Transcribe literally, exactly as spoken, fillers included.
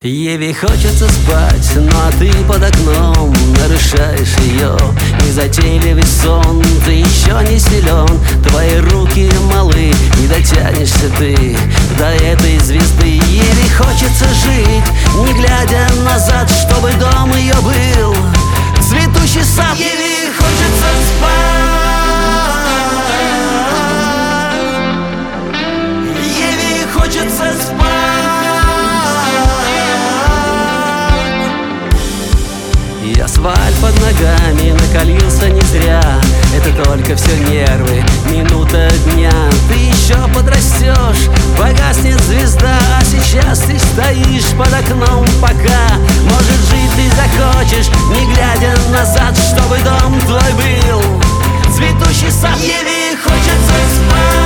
Еве хочется спать, ну а ты под окном нарушаешь ее незатейливый сон. Ты еще не силен, твои руки малы, не дотянешься ты до этой звезды. Еве хочется жить, не глядя назад, чтобы дом ее был цветущий сад. Еве хочется спать, Еве хочется спать. И асфальт под ногами накалился не зря. Это только все нервы, минута дня. Ты еще подрастешь, погаснет звезда. А сейчас ты стоишь под окном пока. Может, жить ты захочешь, не глядя назад, чтобы дом твой был цветущий сад. Еве хочется спать.